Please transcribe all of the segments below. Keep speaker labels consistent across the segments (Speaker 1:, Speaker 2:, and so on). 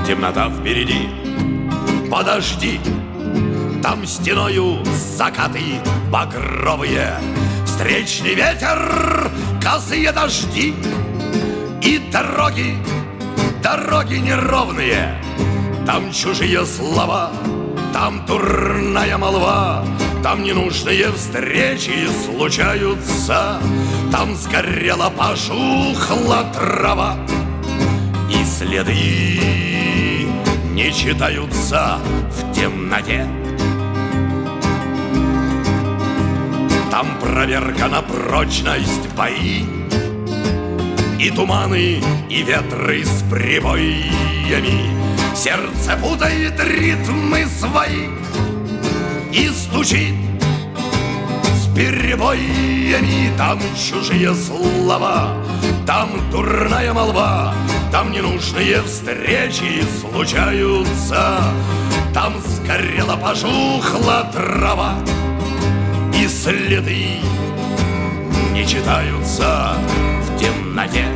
Speaker 1: темнота впереди. Подожди, там стеною закаты багровые, встречный ветер, косые дожди. И дороги, дороги неровные, там чужие слова, там дурная молва, там ненужные встречи случаются, там сгорела, пожухла трава, и следы не читаются в темноте. Там проверка на прочность, бои, и туманы, и ветры с прибоями. Сердце путает ритмы свои и стучит с перебоями. Там чужие слова, там дурная молва, там ненужные встречи случаются, там сгорела, пожухла трава, и следы не читаются в темноте.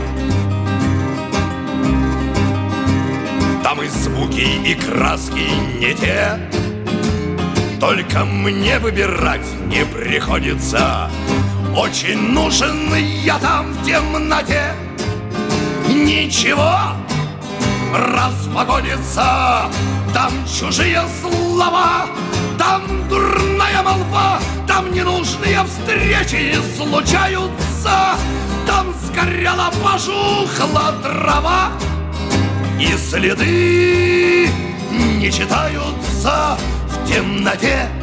Speaker 1: Там и звуки, и краски не те, только мне выбирать не приходится. Очень нужен я там в темноте. Ничего, распогодится, там чужие слова, там дурная молва, там ненужные встречи случаются, там сгорела, пожухла трава, и следы не читаются в темноте.